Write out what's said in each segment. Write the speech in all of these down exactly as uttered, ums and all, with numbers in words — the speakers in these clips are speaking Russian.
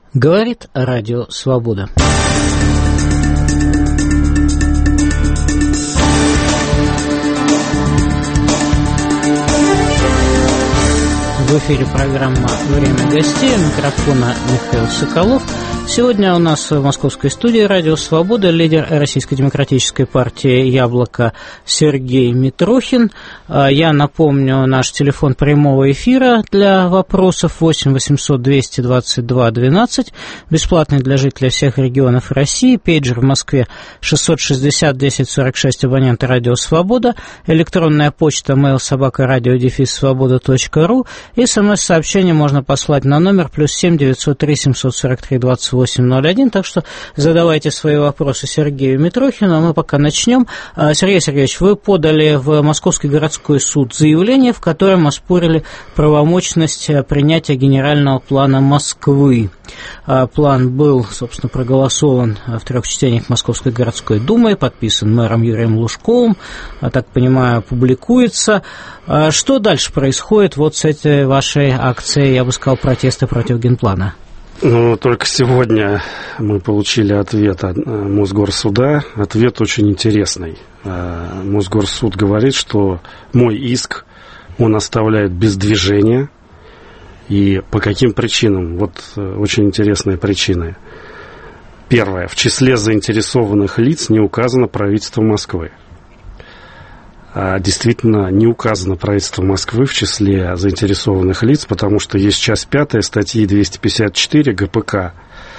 Говорит Радио Свобода. В эфире программа «Время гостей». У микрофона Михаил Соколов. Сегодня у нас в московской студии «Радио Свобода» лидер Российской демократической партии «Яблоко» Сергей Митрохин. Я напомню, наш телефон прямого эфира для вопросов восемь восемьсот двести двадцать два двенадцать, бесплатный для жителей всех регионов России, пейджер в Москве шестьсот шестьдесят десять сорок шесть, абоненты «Радио Свобода», электронная почта mail собака радио дефис свобода точка ру, и смс-сообщение можно послать на номер плюс семь девятьсот три семьсот сорок три двадцать восемь ноль один, так что задавайте свои вопросы Сергею Митрохину, а мы пока начнем. Сергей Сергеевич, вы подали в Московский городской суд заявление, в котором оспорили правомочность принятия генерального плана Москвы. План был, собственно, проголосован в трех чтениях Московской городской думы, подписан мэром Юрием Лужковым, так понимаю, публикуется. Что дальше происходит вот с этой вашей акцией, я бы сказал, протеста против генплана? Ну, только сегодня мы получили ответ от Мосгорсуда. Ответ очень интересный. Мосгорсуд говорит, что мой иск он оставляет без движения. И по каким причинам? Вот очень интересные причины. Первое. В числе заинтересованных лиц не указано правительство Москвы. А действительно не указано правительство Москвы в числе заинтересованных лиц, потому что есть часть пятая статьи двести пятьдесят четыре гэ пэ ка,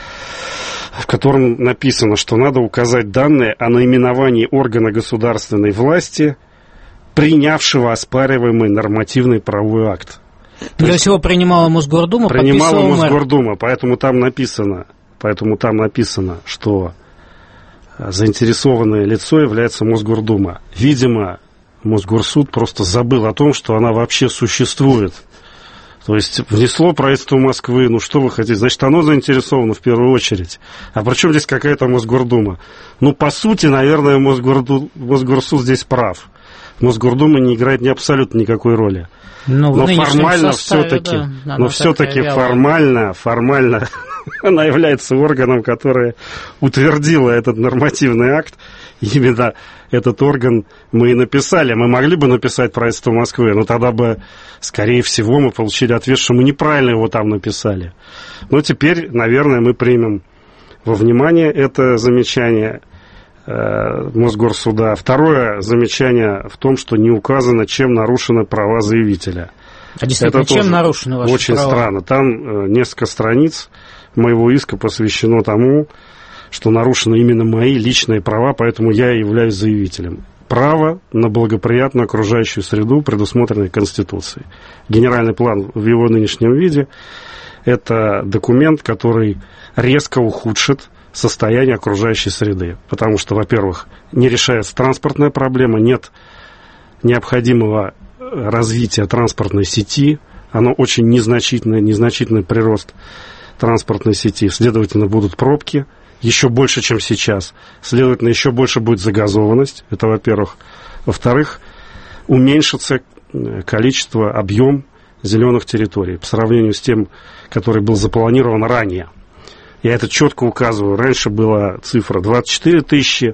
в котором написано, что надо указать данные о наименовании органа государственной власти, принявшего оспариваемый нормативный правовой акт. То, То есть его принимала Мосгордума, принимала Мосгордума, мэр. поэтому там написано, поэтому там написано, что заинтересованное лицо является Мосгордума. Видимо, Мосгорсуд просто забыл о том, что она вообще существует. То есть внесло правительство Москвы, ну что вы хотите, значит, оно заинтересовано в первую очередь. А при чем здесь какая-то Мосгордума? Ну, по сути, наверное, Мосгорду... Мосгорсуд здесь прав. Мосгордума не играет ни абсолютно никакой роли. Ну, но формально все-таки, да, но все-таки формально, формально она является органом, который утвердила этот нормативный акт. Именно этот орган мы и написали. Мы могли бы написать правительство Москвы, но тогда бы, скорее всего, мы получили ответ, что мы неправильно его там написали. Но теперь, наверное, мы примем во внимание это замечание э, Мосгорсуда. Второе замечание в том, что не указано, чем нарушены права заявителя. А действительно, это чем нарушены ваши очень права? Очень странно. Там э, несколько страниц моего иска посвящено тому, что нарушены именно мои личные права, поэтому я являюсь заявителем. Право на благоприятную окружающую среду, предусмотренное Конституцией. Генеральный план в его нынешнем виде – это документ, который резко ухудшит состояние окружающей среды. Потому что, во-первых, не решается транспортная проблема, нет необходимого развития транспортной сети, оно очень незначительный, незначительный прирост транспортной сети, следовательно, будут пробки, еще больше, чем сейчас. Следовательно, еще больше будет загазованность. Это, во-первых. Во-вторых, уменьшится количество, объем зеленых территорий по сравнению с тем, который был запланирован ранее. Я это четко указываю. Раньше была цифра двадцать четыре тысячи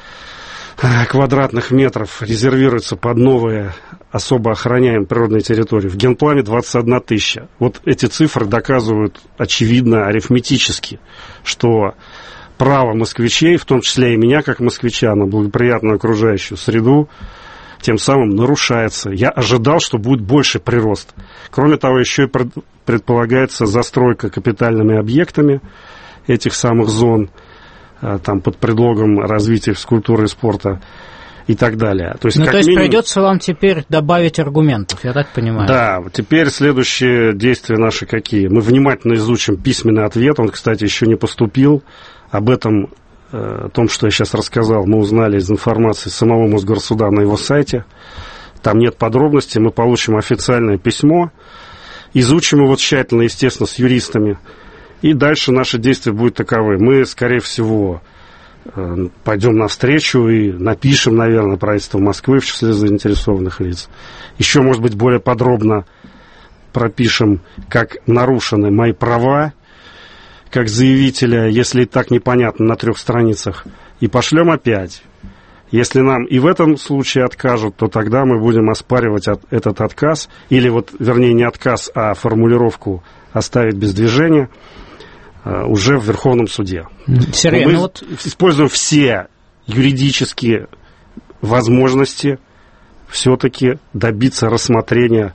квадратных метров резервируется под новые особо охраняемые природные территории. В генплане двадцать одна тысяча. Вот эти цифры доказывают очевидно арифметически, что право москвичей, в том числе и меня, как москвича, на благоприятную окружающую среду, тем самым нарушается. Я ожидал, что будет больше прирост. Кроме того, еще и предполагается застройка капитальными объектами этих самых зон, там, под предлогом развития физкультуры и спорта и так далее. То есть, ну, как то есть минимум... придется вам теперь добавить аргументов, я так понимаю. Да, теперь следующие действия наши какие? Мы внимательно изучим письменный ответ, он, кстати, еще не поступил. Об этом, о том, что я сейчас рассказал, мы узнали из информации самого Мосгорсуда на его сайте. Там нет подробностей, мы получим официальное письмо, изучим его тщательно, естественно, с юристами, и дальше наши действия будут таковы. Мы, скорее всего, пойдем навстречу и напишем, наверное, правительство Москвы в числе заинтересованных лиц. Еще, может быть, более подробно пропишем, как нарушены мои права, как заявителя, если так непонятно на трех страницах, и пошлем опять. Если нам и в этом случае откажут, то тогда мы будем оспаривать от, этот отказ, или вот, вернее, не отказ, а формулировку оставить без движения uh, уже в Верховном суде. Сергей, мы ну вот... используем все юридические возможности все-таки добиться рассмотрения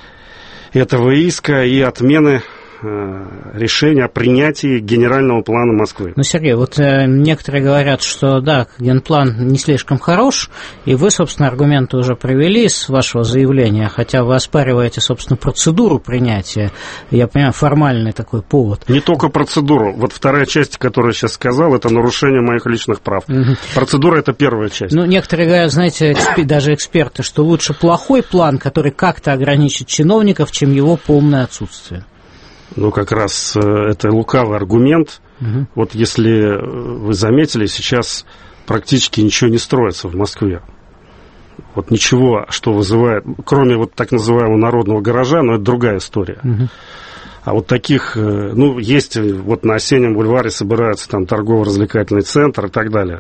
этого иска и отмены решение о принятии генерального плана Москвы. Ну, Сергей, вот э, некоторые говорят, что да, генплан не слишком хорош, и вы, собственно, аргументы уже привели с вашего заявления, хотя вы оспариваете, собственно, процедуру принятия, я понимаю, формальный такой повод. Не только процедуру. Вот вторая часть, которую я сейчас сказал, это нарушение моих личных прав. Угу. Процедура – это первая часть. Ну, некоторые говорят, знаете, эксп... даже эксперты, что лучше плохой план, который как-то ограничит чиновников, чем его полное отсутствие. Ну, как раз это лукавый аргумент. Угу. Вот если вы заметили, сейчас практически ничего не строится в Москве. Вот ничего, что вызывает, кроме вот так называемого народного гаража, но это другая история. Угу. А вот таких, ну, есть, вот на Осеннем бульваре собираются там торгово-развлекательный центр и так далее.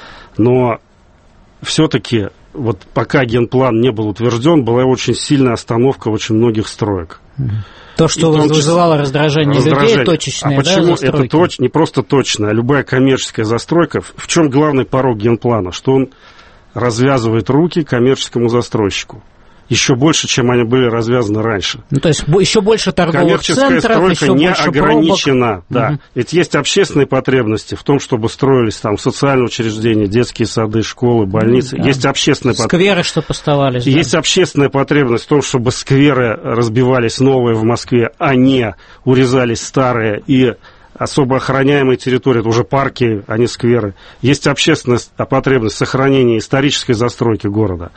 Но все-таки, вот пока генплан не был утвержден, была очень сильная остановка очень многих строек. Угу. То, что вызывало раздражение, раздражение людей, точечные, а почему да, застройки? Это точ, не просто точно, а любая коммерческая застройка. В чем главный порог генплана? Что он развязывает руки коммерческому застройщику. Еще больше, чем они были развязаны раньше. Ну, то есть еще больше торговых центров, коммерческая стройка еще не больше ограничена. пробок. Да. Угу. Ведь есть общественные потребности в том, чтобы строились там социальные учреждения, детские сады, школы, больницы. Да. Есть общественные потребности. Скверы, чтобы оставались. Есть да. общественная потребность в том, чтобы скверы разбивались новые в Москве, а не урезались старые и особо охраняемые территории, это уже парки, а не скверы. Есть общественная потребность сохранения исторической застройки города.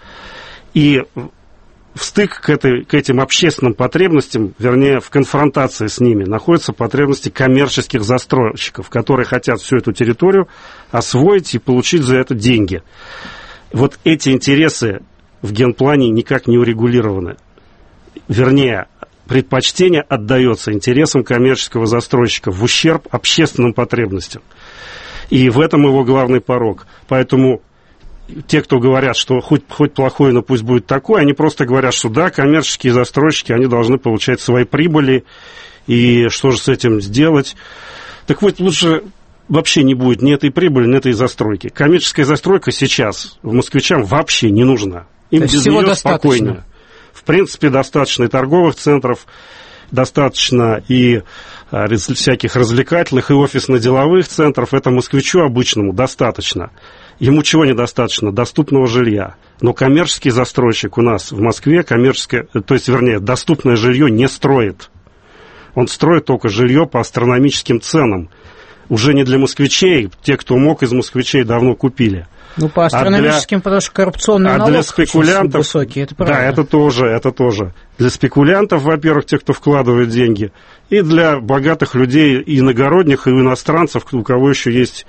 И в стык к, этой, к этим общественным потребностям, вернее, в конфронтации с ними, находятся потребности коммерческих застройщиков, которые хотят всю эту территорию освоить и получить за это деньги. Вот эти интересы в генплане никак не урегулированы. Вернее, предпочтение отдается интересам коммерческого застройщика в ущерб общественным потребностям. И в этом его главный порог. Поэтому те, кто говорят, что хоть, хоть плохое, но пусть будет такое, они просто говорят, что да, коммерческие застройщики, они должны получать свои прибыли, и что же с этим сделать? Так вот, лучше вообще не будет ни этой прибыли, ни этой застройки. Коммерческая застройка сейчас в москвичам вообще не нужна. Им без нее спокойнее. В принципе, достаточно и торговых центров, достаточно и а, всяких развлекательных, и офисно-деловых центров. Это москвичу обычному достаточно. Ему чего недостаточно? Доступного жилья. Но коммерческий застройщик у нас в Москве, коммерческое, то есть, вернее, доступное жилье не строит. Он строит только жилье по астрономическим ценам. Уже не для москвичей, те, кто мог из москвичей, давно купили. Ну, по астрономическим, а для, потому что коррупционный а налог для спекулянтов, высокий, это правда. Да, это тоже, это тоже. Для спекулянтов, во-первых, тех, кто вкладывает деньги, и для богатых людей, и иногородних, и иностранцев, у кого еще есть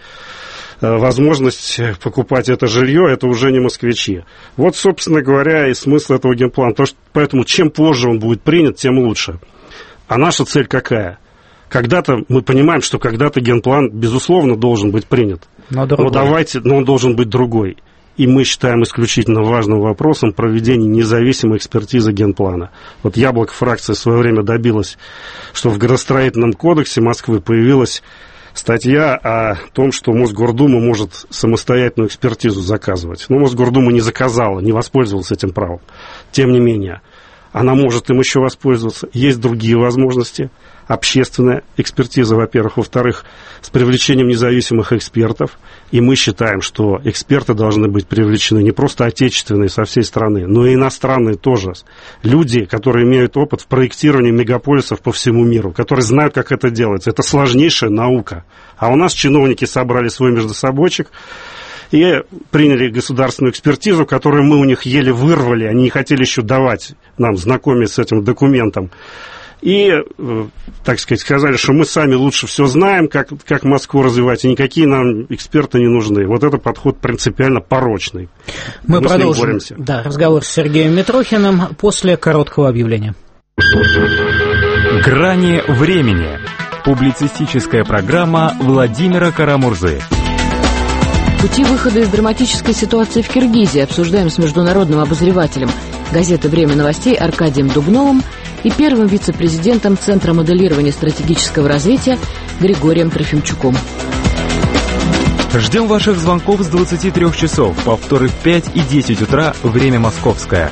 возможность покупать это жилье, это уже не москвичи. Вот, собственно говоря, и смысл этого генплана. То, что, поэтому чем позже он будет принят, тем лучше. А наша цель какая? Когда-то, мы понимаем, что когда-то генплан, безусловно, должен быть принят. Но, но давайте, но он должен быть другой. И мы считаем исключительно важным вопросом проведения независимой экспертизы генплана. Вот Яблоко фракция в свое время добилась, что в градостроительном кодексе Москвы появилась статья о том, что Мосгордума может самостоятельную экспертизу заказывать. Но Мосгордума не заказала, не воспользовалась этим правом. Тем не менее, она может им еще воспользоваться. Есть другие возможности. Общественная экспертиза, во-первых. Во-вторых, с привлечением независимых экспертов. И мы считаем, что эксперты должны быть привлечены не просто отечественные со всей страны, но и иностранные тоже. Люди, которые имеют опыт в проектировании мегаполисов по всему миру, которые знают, как это делается. Это сложнейшая наука. А у нас чиновники собрали свой междусобойчик и приняли государственную экспертизу, которую мы у них еле вырвали. Они не хотели еще давать нам, знакомиться с этим документом. И, так сказать, сказали, что мы сами лучше все знаем, как, как Москву развивать, и никакие нам эксперты не нужны. Вот это подход принципиально порочный. Мы, мы продолжим да, разговор с Сергеем Митрохиным после короткого объявления. Грани времени. Публицистическая программа Владимира Карамурзы. Пути выхода из драматической ситуации в Киргизии обсуждаем с международным обозревателем газеты «Время новостей» Аркадием Дубновым и первым вице-президентом Центра моделирования стратегического развития Григорием Трофимчуком. Ждем ваших звонков с двадцати трёх часов, повторы в пять и десять утра, время московское.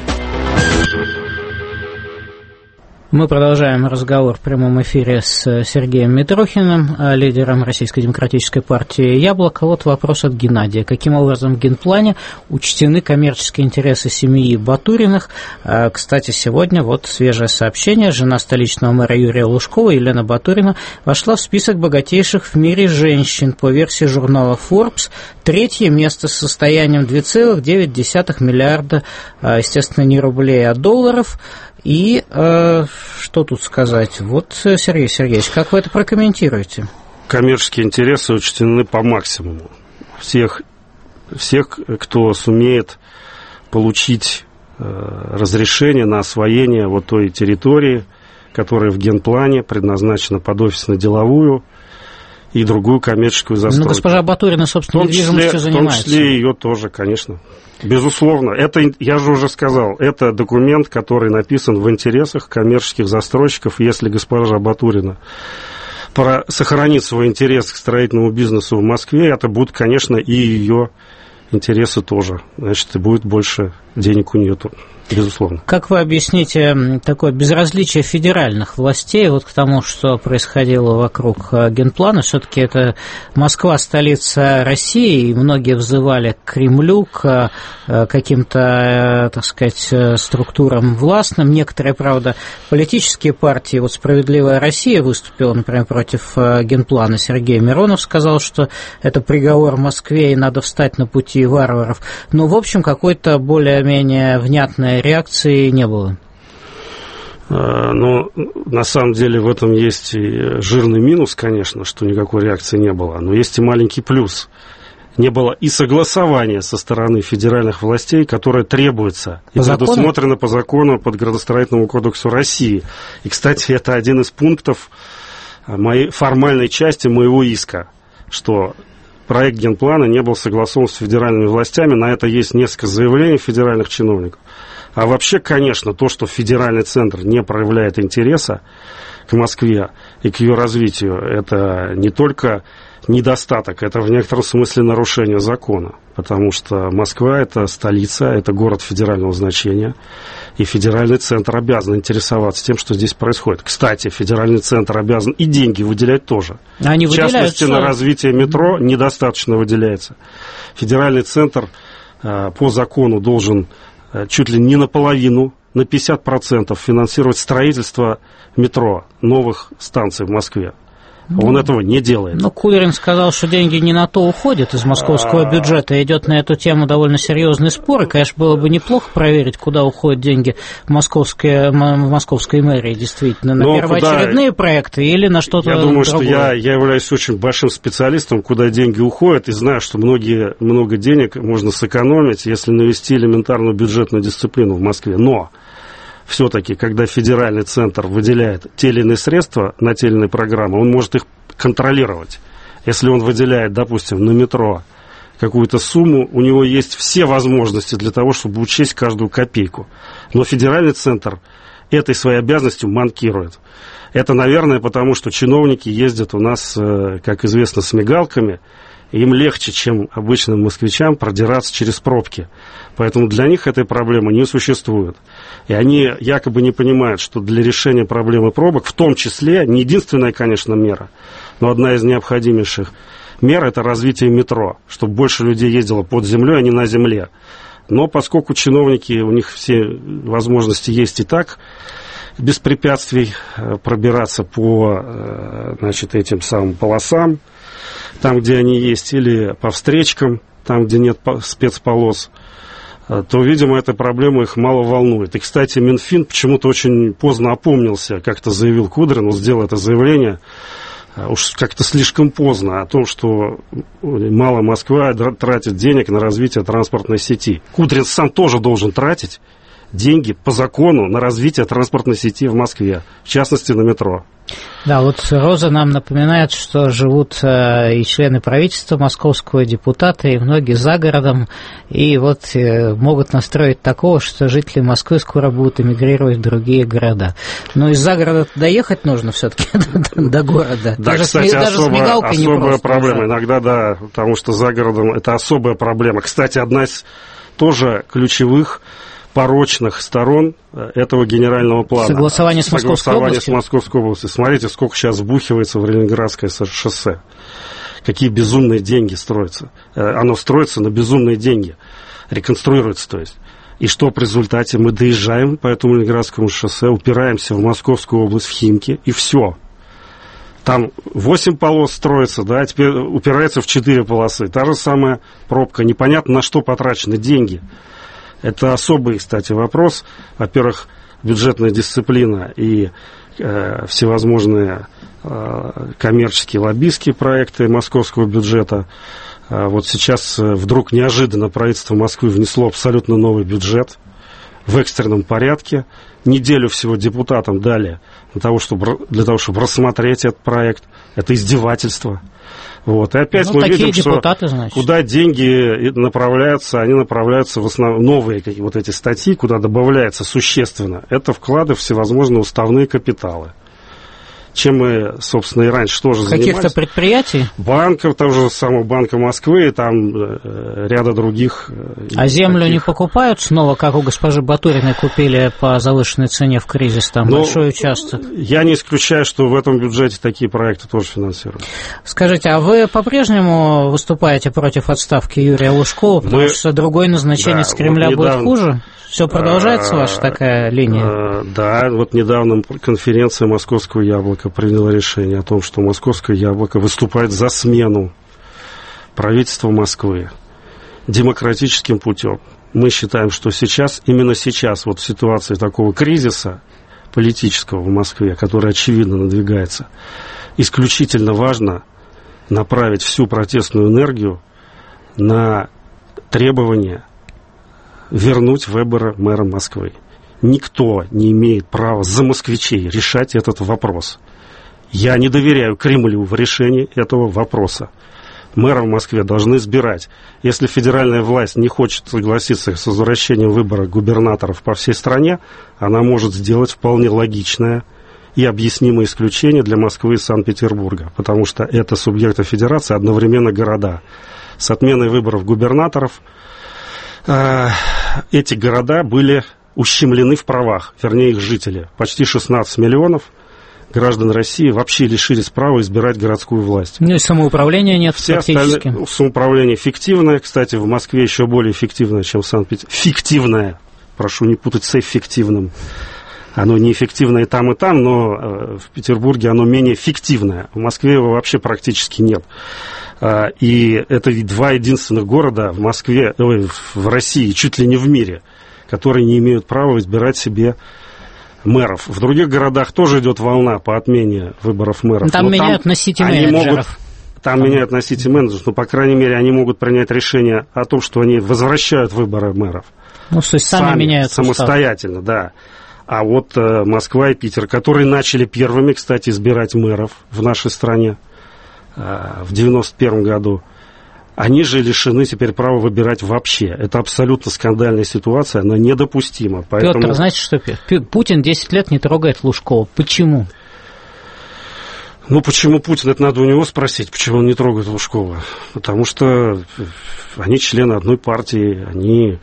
Мы продолжаем разговор в прямом эфире с Сергеем Митрохиным, лидером Российской демократической партии «Яблоко». Вот вопрос от Геннадия. Каким образом в генплане учтены коммерческие интересы семьи Батуриных? Кстати, сегодня вот свежее сообщение. Жена столичного мэра Юрия Лужкова, Елена Батурина, вошла в список богатейших в мире женщин по версии журнала Forbes. Третье место с состоянием два целых девять десятых миллиарда, естественно, не рублей, а долларов. И э, что тут сказать? Вот, Сергей Сергеевич, как вы это прокомментируете? Коммерческие интересы учтены по максимуму. Всех, всех кто сумеет получить э, разрешение на освоение вот той территории, которая в генплане предназначена под офисно-деловую и другую коммерческую застройку. Ну, госпожа Батурина, собственно, недвижимостью занимается. В том числе ее тоже, конечно. Безусловно. Это, я же уже сказал, это документ, который написан в интересах коммерческих застройщиков. Если госпожа Батурина сохранит свой интерес к строительному бизнесу в Москве, это будут, конечно, и ее интересы тоже. Значит, и будет больше денег у нее, безусловно. Как вы объясните такое безразличие федеральных властей вот к тому, что происходило вокруг генплана? Все-таки это Москва, столица России, и многие взывали к Кремлю, к каким-то, так сказать, структурам властным. Некоторые, правда, политические партии, вот «Справедливая Россия» выступила, например, против генплана. Сергей Миронов сказал, что это приговор Москве и надо встать на пути варваров. Но, в общем, какой-то более-менее внятной реакции не было. Ну, на самом деле в этом есть и жирный минус, конечно, что никакой реакции не было, но есть и маленький плюс. Не было и согласования со стороны федеральных властей, которое требуется и предусмотрено по закону, по Градостроительному кодексу России. И, кстати, это один из пунктов моей формальной части моего иска, что проект генплана не был согласован с федеральными властями. На это есть несколько заявлений федеральных чиновников. А вообще, конечно, то, что федеральный центр не проявляет интереса к Москве и к ее развитию, это не только недостаток, это в некотором смысле нарушение закона. Потому что Москва – это столица, это город федерального значения, и федеральный центр обязан интересоваться тем, что здесь происходит. Кстати, федеральный центр обязан и деньги выделять тоже. Они в частности, выделяют, на развитие метро недостаточно выделяется. Федеральный центр э, по закону должен э, чуть ли не наполовину, на пятьдесят процентов финансировать строительство метро, новых станций в Москве. Он ну, этого не делает. Ну, Кудрин сказал, что деньги не на то уходят из московского А-а-а. бюджета. Идет на эту тему довольно серьезный спор. И, конечно, было бы неплохо проверить, куда уходят деньги в московской, в московской мэрии, действительно. На Но первоочередные куда... проекты или на что-то другое? Я думаю, другое. что я, я являюсь очень большим специалистом, куда деньги уходят, и знаю, что многие, много денег можно сэкономить, если навести элементарную бюджетную дисциплину в Москве. Но все-таки, когда федеральный центр выделяет те или иные средства на те или иные программы, он может их контролировать. Если он выделяет, допустим, на метро какую-то сумму, у него есть все возможности для того, чтобы учесть каждую копейку. Но федеральный центр этой своей обязанностью манкирует. Это, наверное, потому что чиновники ездят у нас, как известно, с мигалками, и им легче, чем обычным москвичам, продираться через пробки. Поэтому для них этой проблемы не существует. И они якобы не понимают, что для решения проблемы пробок, в том числе, не единственная, конечно, мера, но одна из необходимейших мер – это развитие метро, чтобы больше людей ездило под землей, а не на земле. Но поскольку чиновники, у них все возможности есть и так, без препятствий пробираться по, значит, этим самым полосам, там, где они есть, или по встречкам, там, где нет спецполос, то, видимо, эта проблема их мало волнует. И, кстати, Минфин почему-то очень поздно опомнился, как-то заявил Кудрин, он сделал это заявление, уж как-то слишком поздно, о том, что мало Москва тратит денег на развитие транспортной сети. Кудрин сам тоже должен тратить деньги по закону на развитие транспортной сети в Москве, в частности, на метро. Да, вот Роза нам напоминает, что живут и члены правительства московского, и депутаты, и многие за городом, и вот могут настроить такого, что жители Москвы скоро будут эмигрировать в другие города. Но из-за города доехать нужно все-таки до города. Да, даже кстати, с, даже особо, с мигалкой особая непросто. проблема. Иногда, да, потому что за городом это особая проблема. Кстати, одна из тоже ключевых порочных сторон этого генерального плана. Согласование с Московской Согласование областью. с Московской областью. Смотрите, сколько сейчас вбухивается в Ленинградское шоссе. Какие безумные деньги строятся. Оно строится на безумные деньги. Реконструируется, то есть. И что в результате? Мы доезжаем по этому Ленинградскому шоссе, упираемся в Московскую область, в Химки, и все. Там восемь полос строится, да, теперь упирается в четыре полосы. Та же самая пробка. Непонятно, на что потрачены деньги. Это особый, кстати, вопрос. Во-первых, бюджетная дисциплина и э, всевозможные э, коммерческие, лоббистские проекты московского бюджета. Э, вот сейчас э, вдруг неожиданно правительство Москвы внесло абсолютно новый бюджет в экстренном порядке. Неделю всего депутатам дали для того, чтобы, для того, чтобы рассмотреть этот проект. Это издевательство. Вот. И опять ну, мы видим, депутаты, что значит. Куда деньги направляются, они направляются в основном новые вот эти статьи, куда добавляется существенно. Это вклады в всевозможные уставные капиталы. Чем мы, собственно, и раньше тоже занимались. Каких-то предприятий? Банков, того же самого Банка Москвы, и там э, ряда других. Э, а землю таких. не покупают снова, как у госпожи Батуриной купили по завышенной цене в кризис, там Но большой участок? Я не исключаю, что в этом бюджете такие проекты тоже финансируют. Скажите, а вы по-прежнему выступаете против отставки Юрия Лужкова, потому мы... что другой назначение да, с Кремля вот недавно... будет хуже? Все продолжается ваша такая линия? Да, вот недавно конференция «Московского яблока» приняла решение о том, что «Московское яблоко» выступает за смену правительства Москвы демократическим путем. Мы считаем, что сейчас, именно сейчас, вот в ситуации такого кризиса политического в Москве, который очевидно надвигается, исключительно важно направить всю протестную энергию на требования вернуть выборы мэра Москвы. Никто не имеет права за москвичей решать этот вопрос. Я не доверяю Кремлю в решении этого вопроса. Мэра в Москве должны избирать. Если федеральная власть не хочет согласиться с возвращением выбора губернаторов по всей стране, она может сделать вполне логичное и объяснимое исключение для Москвы и Санкт-Петербурга, потому что это субъекты федерации, одновременно города. С отменой выборов губернаторов эти города были ущемлены в правах, вернее их жители. Почти шестнадцать миллионов граждан России вообще лишились права избирать городскую власть. Ну и самоуправления нет Все фактически. Остальные, самоуправление фиктивное, кстати, в Москве еще более фиктивное, чем в Санкт-Петербурге. Фиктивное, прошу не путать с эффективным. Оно неэффективное и там, и там, но в Петербурге оно менее фиктивное. В Москве его вообще практически нет. И это два единственных города в Москве, ой, в России, чуть ли не в мире, которые не имеют права избирать себе мэров. В других городах тоже идет волна по отмене выборов мэров. Там но меняют там на сити-менеджеров. Там, там меняют на сити-менеджеров, но, по крайней мере, они могут принять решение о том, что они возвращают выборы мэров. Ну, то есть сами, сами меняют самостоятельно, устав. Да. А вот э, Москва и Питер, которые начали первыми, кстати, избирать мэров в нашей стране э, в девяносто первом году, они же лишены теперь права выбирать вообще. Это абсолютно скандальная ситуация, она недопустима. Поэтому... Петр, знаете что, Путин десять лет не трогает Лужкова. Почему? Ну, почему Путин? Это надо у него спросить, почему он не трогает Лужкова. Потому что они члены одной партии, они...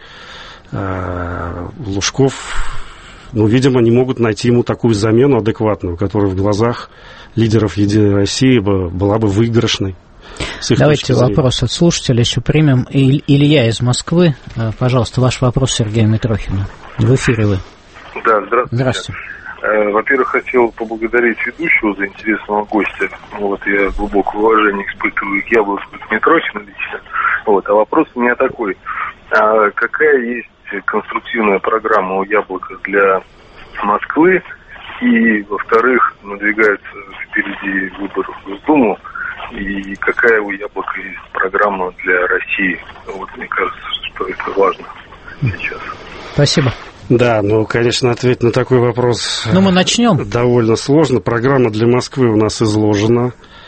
Э, Лужков... Ну, видимо, не могут найти ему такую замену адекватную, которая в глазах лидеров «Единой России» была бы выигрышной. Давайте вопрос от слушателя еще примем. Илья из Москвы. Пожалуйста, ваш вопрос Сергею Митрохину. В эфире вы. Да, здравствуйте. Здравствуйте. Во-первых, хотел поблагодарить ведущего за интересного гостя. Вот, я глубокое уважение испытываю к Яблоку, к Митрохину лично. Вот, а вопрос у меня такой. А какая есть конструктивная программа у Яблока для Москвы? И, во-вторых, надвигаются впереди выборы в Госдуму. И какая у Яблока есть программа для России? Вот, мне кажется, что это важно сейчас. Спасибо. Да, ну, конечно, ответить на такой вопрос ну, мы начнем. довольно сложно. Программа для Москвы у нас изложена.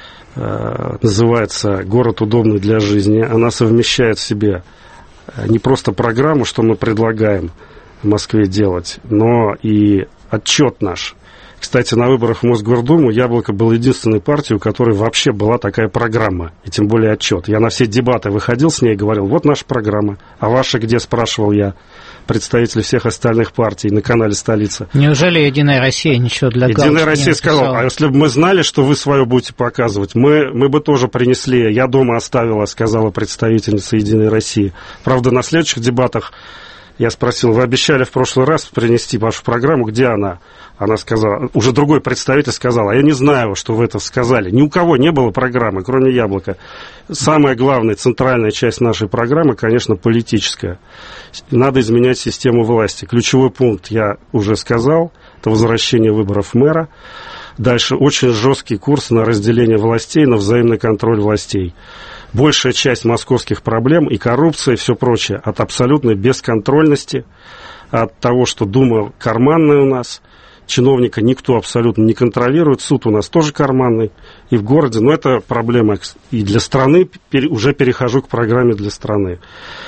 Называется «Город удобный для жизни». Она совмещает в себе не просто программу, что мы предлагаем в Москве делать, но и отчет наш. Кстати, на выборах в Мосгордуму «Яблоко» был единственной партией, у которой вообще была такая программа, и тем более отчет. Я на все дебаты выходил с ней и говорил: вот наша программа, а ваша где, спрашивал я представителей всех остальных партий на канале «Столица». Неужели «Единая Россия» ничего для галочки не написала? «Единая Россия» сказала: а если бы мы знали, что вы свое будете показывать, мы, мы бы тоже принесли. Я дома оставила, сказала представительница «Единой России». Правда, на следующих дебатах я спросил: вы обещали в прошлый раз принести вашу программу, где она? Она сказала, уже другой представитель сказал: а я не знаю, что вы это сказали. Ни у кого не было программы, кроме «Яблока». Самая главная, центральная часть нашей программы, конечно, политическая. Надо изменять систему власти. Ключевой пункт я уже сказал, это возвращение выборов мэра. Дальше очень жесткий курс на разделение властей, на взаимный контроль властей. Большая часть московских проблем и коррупция, и все прочее, от абсолютной бесконтрольности, от того, что Дума карманная у нас, чиновника никто абсолютно не контролирует, суд у нас тоже карманный, и в городе, но это проблема и для страны, уже перехожу к программе для страны.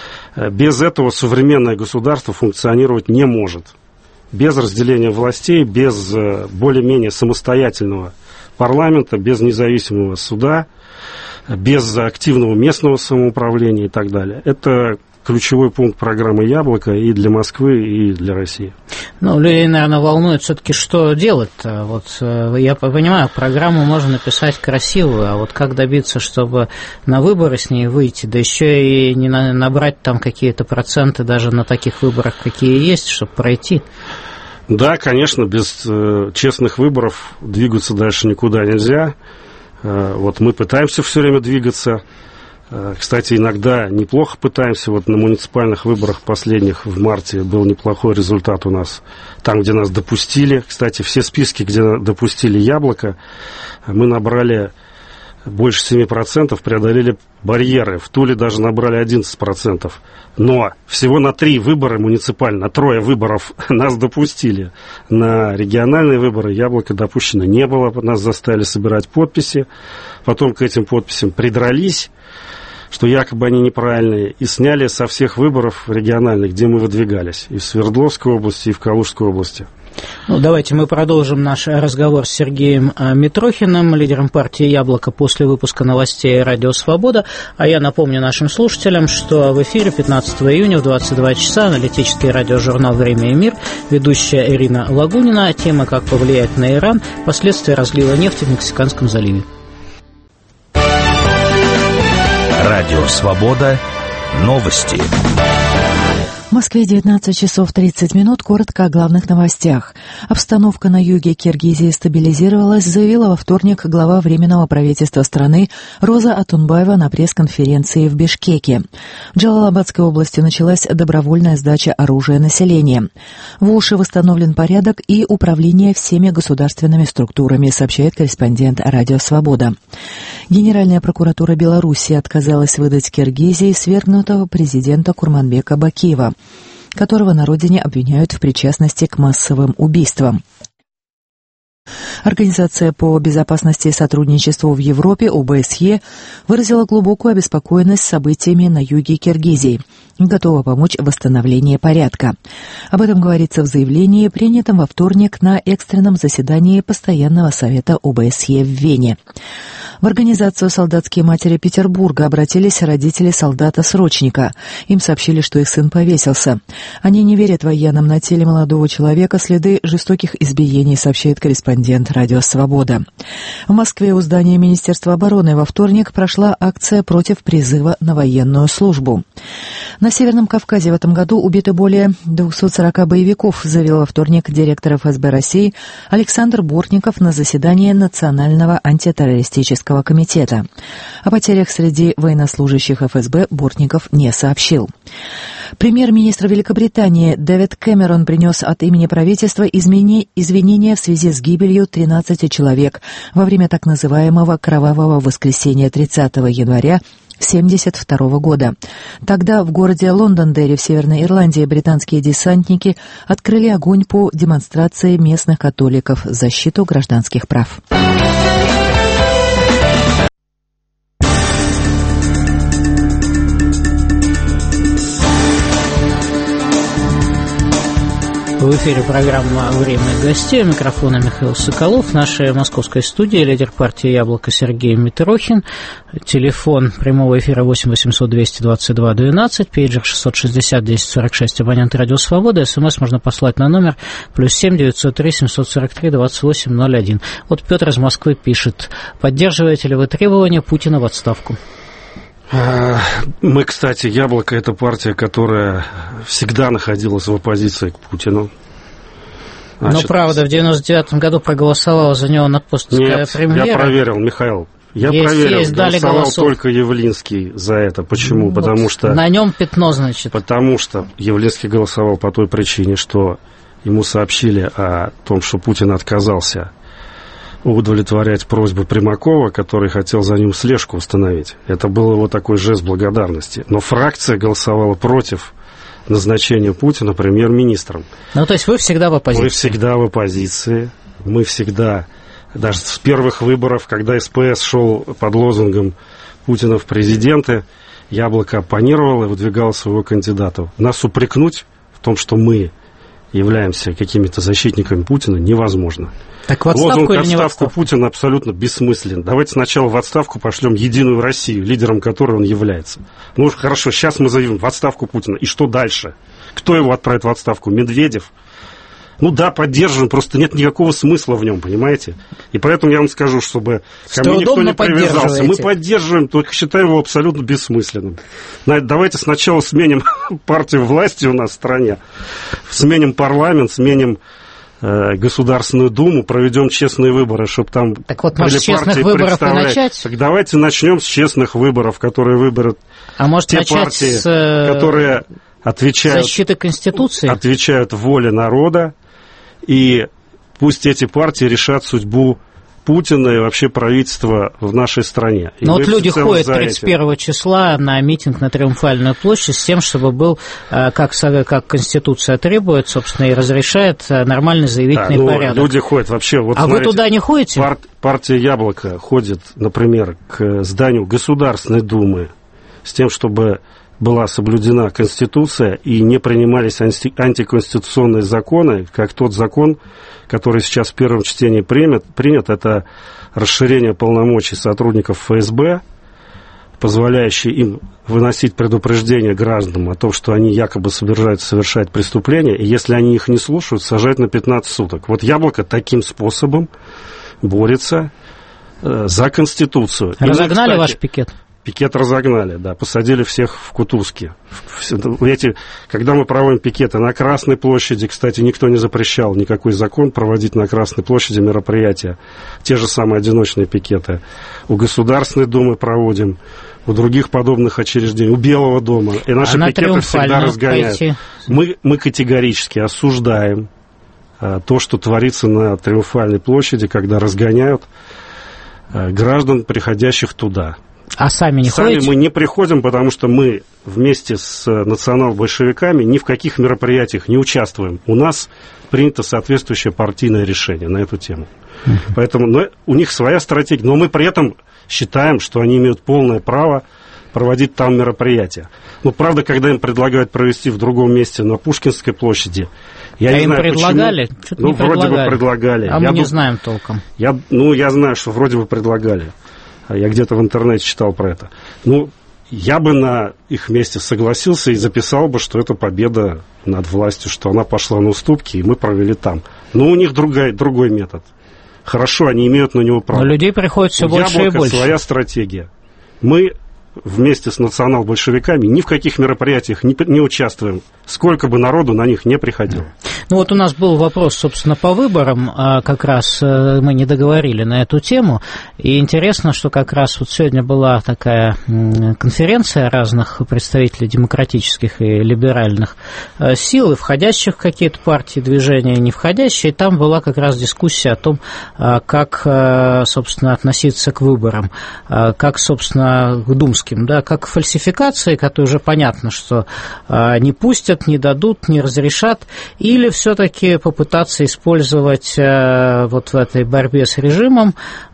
Без этого современное государство функционировать не может. Без разделения властей, без более-менее самостоятельного парламента, без независимого суда, без активного местного самоуправления и так далее. Это ключевой пункт программы «Яблоко» и для Москвы, и для России. Ну, людей, наверное, волнует все-таки, что делать-то. Вот я понимаю, программу можно написать красивую, а вот как добиться, чтобы на выборы с ней выйти, да еще и не набрать там какие-то проценты даже на таких выборах, какие есть, чтобы пройти? Да, конечно, без э, честных выборов двигаться дальше никуда нельзя. Э, вот мы пытаемся все время двигаться. Кстати, иногда неплохо пытаемся. Вот на муниципальных выборах последних в марте был неплохой результат у нас. Там, где нас допустили. Кстати, все списки, где допустили «Яблоко», мы набрали больше семи процентов, преодолели барьеры. В Туле даже набрали одиннадцать процентов. Но всего на три выбора муниципальных, на трое выборов нас допустили. На региональные выборы «Яблоко» допущено не было. Нас заставили собирать подписи. Потом к этим подписям придрались, что якобы они неправильные, и сняли со всех выборов региональных, где мы выдвигались, и в Свердловской области, и в Калужской области. Ну, давайте мы продолжим наш разговор с Сергеем Митрохиным, лидером партии «Яблоко», после выпуска новостей «Радио Свобода». А я напомню нашим слушателям, что в эфире пятнадцатого июня в двадцать два часа аналитический радиожурнал «Время и мир», ведущая Ирина Лагунина, тема «Как повлиять на Иран. Последствия разлива нефти в Мексиканском заливе». Радио «Свобода». Новости. В Москве девятнадцать часов тридцать минут. Коротко о главных новостях. Обстановка на юге Киргизии стабилизировалась, заявила во вторник глава Временного правительства страны Роза Атунбаева на пресс-конференции в Бишкеке. В Джалалабадской области началась добровольная сдача оружия населения. В Оше восстановлен порядок и управление всеми государственными структурами, сообщает корреспондент «Радио Свобода». Генеральная прокуратура Беларуси отказалась выдать Киргизии свергнутого президента Курманбека Бакиева, которого на родине обвиняют в причастности к массовым убийствам. Организация по безопасности и сотрудничеству в Европе, О Бэ Эс Е, выразила глубокую обеспокоенность событиями на юге Киргизии и готова помочь в восстановлении порядка. Об этом говорится в заявлении, принятом во вторник на экстренном заседании Постоянного совета О Бэ Эс Е в Вене. В организацию «Солдатские матери Петербурга» обратились родители солдата-срочника. Им сообщили, что их сын повесился. Они не верят военным. На теле молодого человека следы жестоких избиений, сообщает корреспондент «Радио Свобода». В Москве у здания Министерства обороны во вторник прошла акция против призыва на военную службу. На Северном Кавказе в этом году убиты более двухсот сорока боевиков, заявил во вторник директор Эф Эс Бэ России Александр Бортников на заседании Национального антитеррористического комитета. О потерях среди военнослужащих Эф Эс Бэ Бортников не сообщил. Премьер-министр Великобритании Дэвид Кэмерон принес от имени правительства извинения в связи с гибелью тринадцати человек во время так называемого «Кровавого воскресенья» тридцатого января семьдесят второго года. Тогда в городе Лондондерри в Северной Ирландии британские десантники открыли огонь по демонстрации местных католиков в защиту гражданских прав. В эфире программа «Время гостей». У микрофона Михаил Соколов. В нашей московской студии лидер партии «Яблоко» Сергей Митрохин. Телефон прямого эфира восемь восемьсот двести двадцать два двенадцать, пейджер шестьсот шестьдесят десять сорок шесть, абонент «Радио Свобода». СМС можно послать на номер плюс семь девятьсот три семьсот сорок три двадцать восемь ноль один. Вот Петр из Москвы пишет: поддерживаете ли вы требования Путина в отставку? Мы, кстати, «Яблоко» — это партия, которая всегда находилась в оппозиции к Путину. Значит, но, правда, в девяносто девятом году проголосовала за него надпостовская премьера. Я проверил, Михаил. Я есть, проверил, есть, голосовал голосов. только Явлинский за это. Почему? Вот потому что... На нем пятно, значит. Потому что Явлинский голосовал по той причине, что ему сообщили о том, что Путин отказался удовлетворять просьбы Примакова, который хотел за ним слежку установить. Это был его такой жест благодарности. Но фракция голосовала против назначения Путина премьер-министром. Ну, то есть вы всегда в оппозиции? Мы всегда в оппозиции. Мы всегда, даже с первых выборов, когда СПС шел под лозунгом Путина в президенты, «Яблоко» оппонировало и выдвигало своего кандидата. Нас упрекнуть в том, что мы являемся какими-то защитниками Путина, невозможно. Так в отставку лозунг или не в отставку отставку? Путина абсолютно бессмыслен. Давайте сначала в отставку пошлем Единую Россию, лидером которой он является. Ну хорошо, сейчас мы заявим в отставку Путина. И что дальше? Кто его отправит в отставку? Медведев? Ну да, поддерживаем, просто нет никакого смысла в нем, понимаете? И поэтому я вам скажу, чтобы ко мне никто не привязался. Мы поддерживаем, только считаем его абсолютно бессмысленным. Давайте сначала сменим партию власти у нас в стране, сменим парламент, сменим э, Государственную Думу, проведем честные выборы, чтобы там... Так вот, может, с честных выборов и начать? Так давайте начнем с честных выборов, которые выберут а может, те начать партии, с... которые отвечают... защиты Конституции? Отвечают воле народа. И пусть эти партии решат судьбу Путина и вообще правительства в нашей стране. И но вот люди ходят тридцать первого числа на митинг на Триумфальную площадь с тем, чтобы был, как, как Конституция требует, собственно, и разрешает нормальный заявительный да, ну, порядок. Люди ходят вообще... Вот, а смотрите, вы туда не ходите? Пар- партия «Яблоко» ходит, например, к зданию Государственной Думы с тем, чтобы... была соблюдена Конституция и не принимались анти- антиконституционные законы, как тот закон, который сейчас в первом чтении принят, принят, это расширение полномочий сотрудников ФСБ, позволяющий им выносить предупреждения гражданам о том, что они якобы собираются совершать преступления, и если они их не слушают, сажать на пятнадцать суток. Вот «Яблоко» таким способом борется э, за Конституцию. Разогнали мы, кстати, ваш пикет? Пикет разогнали, да, посадили всех в кутузки. Эти, когда мы проводим пикеты на Красной площади, кстати, никто не запрещал, никакой закон проводить на Красной площади мероприятия. Те же самые одиночные пикеты. У Государственной Думы проводим, у других подобных учреждений, у Белого дома. И наши а пикеты всегда разгоняют. Мы, мы категорически осуждаем а, то, что творится на Триумфальной площади, когда разгоняют а, граждан, приходящих туда. А сами не сами ходите? Мы не приходим, потому что мы вместе с национал-большевиками ни в каких мероприятиях не участвуем. У нас принято соответствующее партийное решение на эту тему. Uh-huh. Поэтому ну, у них своя стратегия, но мы при этом считаем, что они имеют полное право проводить там мероприятия. Ну, правда, когда им предлагают провести в другом месте, на Пушкинской площади, я а не им знаю, предлагали? Почему. Что-то ну, не вроде предлагали. бы предлагали. А я мы дум... не знаем толком. Я, ну, я знаю, что вроде бы предлагали. Я где-то в интернете читал про это. Ну, я бы на их месте согласился и записал бы, что это победа над властью, что она пошла на уступки, и мы провели там. Но у них другой, другой метод. Хорошо, они имеют на него право. Но людей приходит все больше Яблоко и больше. Своя стратегия. Мы вместе с национал-большевиками ни в каких мероприятиях не, не участвуем. сколько бы народу на них не приходило. Ну вот у нас был вопрос, собственно, по выборам, как раз мы не договорили на эту тему, и интересно, что как раз вот сегодня была такая конференция разных представителей демократических и либеральных сил, и входящих в какие-то партии, движения, и не входящие, и там была как раз дискуссия о том, как, собственно, относиться к выборам, как, собственно, к думским, да, как к фальсификации, которые уже понятно, что не пустят, не дадут, не разрешат, или все-таки попытаться использовать вот в этой борьбе с режимом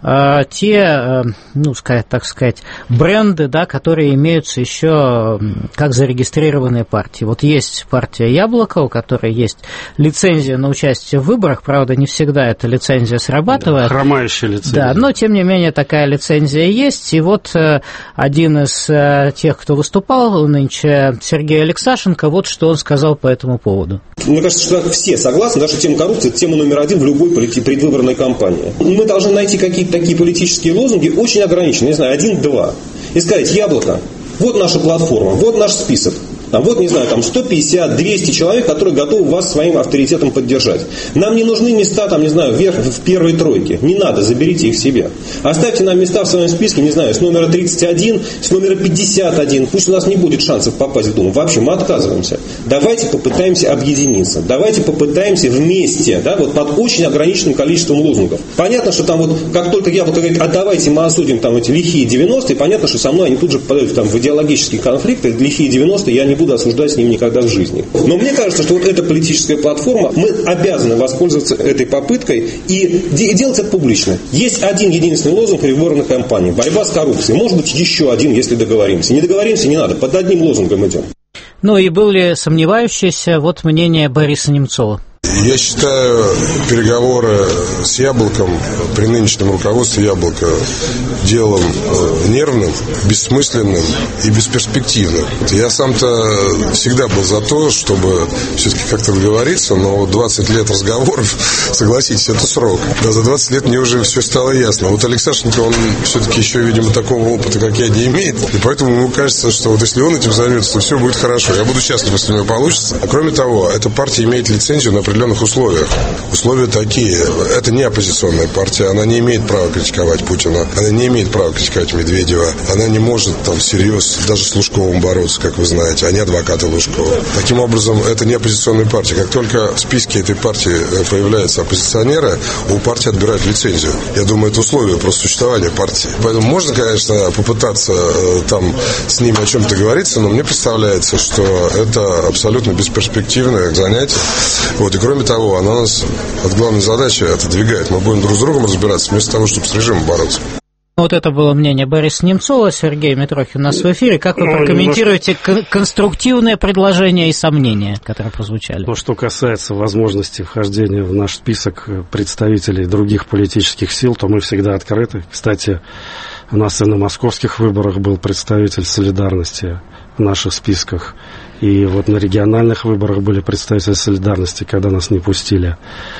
те, ну, сказать, так сказать, бренды, да, которые имеются еще как зарегистрированные партии. Вот есть партия «Яблоко», у которой есть лицензия на участие в выборах, правда, не всегда эта лицензия срабатывает. Да, хромающая лицензия. Да, но, тем не менее, такая лицензия есть, и вот один из тех, кто выступал нынче, Сергей Алексашенко, вот что он сказал по этому поводу. Мне кажется, что все согласны, да, что тема коррупции – это тема номер один в любой предвыборной кампании. Мы должны найти какие-то такие политические лозунги, очень ограниченные, не знаю, один-два, и сказать: «Яблоко, вот наша платформа, вот наш список». Там, вот, не знаю, там сто пятьдесят - двести человек, которые готовы вас своим авторитетом поддержать. Нам не нужны места, там, не знаю, вверх, в первой тройке. Не надо, заберите их себе. Оставьте нам места в своем списке, не знаю, с номера тридцать один, с номера пятьдесят один. Пусть у нас не будет шансов попасть в Думу. Вообще, мы отказываемся. Давайте попытаемся объединиться. Давайте попытаемся вместе, да, вот под очень ограниченным количеством лозунгов. Понятно, что там вот, как только Яблоко говорит: а давайте мы осудим там эти лихие девяностые, понятно, что со мной они тут же попадают там, в идеологические конфликты. Лихие девяностые я не буду осуждать с ним никогда в жизни. Но мне кажется, что вот эта политическая платформа, мы обязаны воспользоваться этой попыткой и делать это публично. Есть один единственный лозунг предвыборной кампании: борьба с коррупцией. Может быть, еще один, если договоримся. Не договоримся, не надо. Под одним лозунгом идем. Ну и были сомневающиеся, вот мнение Бориса Немцова. Я считаю переговоры с Яблоком при нынешнем руководстве Яблока делом нервным, бессмысленным и бесперспективным. Я сам-то всегда был за то, чтобы все-таки как-то договориться, но двадцать лет разговоров, согласитесь, это срок. Да, за двадцать лет мне уже все стало ясно. Вот Алексашенко, он все-таки еще, видимо, такого опыта, как я, не имеет, и поэтому ему кажется, что вот если он этим займется, то все будет хорошо. Я буду счастлив, если у него получится. А кроме того, эта партия имеет лицензию на определенных условиях. Условия такие. Это не оппозиционная партия. Она не имеет права критиковать Путина. Она не имеет права критиковать Медведева. Она не может там всерьез даже с Лужковым бороться, как вы знаете. Они адвокаты Лужкова. Таким образом, это не оппозиционная партия. Как только в списке этой партии появляются оппозиционеры, у партии отбирают лицензию. Я думаю, это условие просто существования партии. Поэтому можно, конечно, попытаться там с ними о чем-то договориться, но мне представляется, что это абсолютно бесперспективное занятие. Вот, и кроме того, она нас от главной задачи отодвигает. Мы будем друг с другом разбираться, вместо того, чтобы с режимом бороться. Вот это было мнение Бориса Немцова. Сергей Митрохин у нас в эфире. Как вы ну, прокомментируете немножко... конструктивные предложения и сомнения, которые прозвучали? Ну, что касается возможности вхождения в наш список представителей других политических сил, то мы всегда открыты. Кстати, у нас и на московских выборах был представитель «Солидарности» в наших списках. И вот на региональных выборах были представители «Солидарности», когда нас не пустили.